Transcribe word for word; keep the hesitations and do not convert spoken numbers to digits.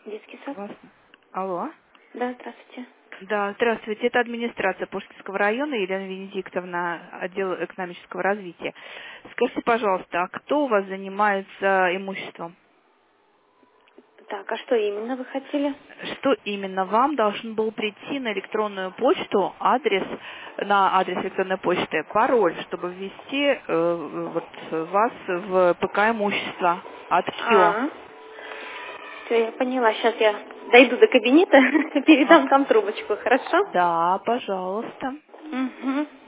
Детский сад? Вас... Алло. Да, здравствуйте. Да, здравствуйте. Это администрация Пушкинского района, Елена Венедиктовна, отдел экономического развития. Скажите, пожалуйста, а кто у вас занимается имуществом? Так, а что именно вы хотели? Что именно вам должен был прийти на электронную почту, адрес, на адрес электронной почты, пароль, чтобы ввести э, вот, вас в ПК имущество от КИО? А, все, я поняла. Сейчас я дойду до кабинета, передам Так. там трубочку, хорошо? Да, пожалуйста. Угу.